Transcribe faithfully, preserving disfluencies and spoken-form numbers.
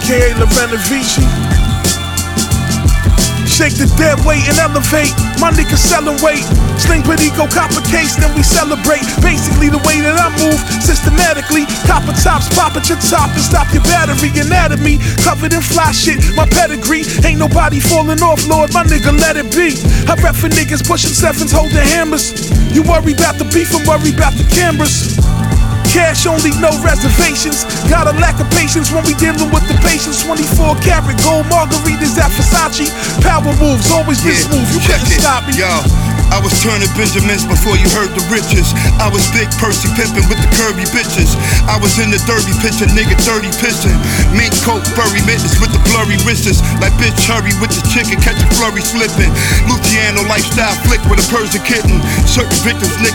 aka Lorena Vici. Shake the dead weight and elevate. My niggas sellin' weight. Sling Perico, copper case, then we celebrate. Basically the way that I move, systematically. Copper tops, pop at your top and stop your battery. Anatomy, covered in fly shit, my pedigree. Ain't nobody falling off, Lord, my nigga, let it be. I rep for niggas pushing sevens, holding hammers. You worry about the beef and worry about the cameras. Cash only, no reservations. Got a lack of patience when we dealing with the patients. twenty-four karat gold margaritas at Versace. Power moves, always been Yeah, smooth. You check couldn't it. stop me. Yo, I was turning Benjamins before you heard the riches. I was Big Percy pimping with the curvy bitches. I was in the derby pitching, nigga dirty pissing. Mink coat, furry mittens with the blurry wrists. Like bitch hurry with the chicken, catch a flurry slipping. Luciano lifestyle flick with a Persian kitten. Certain victims, nigga.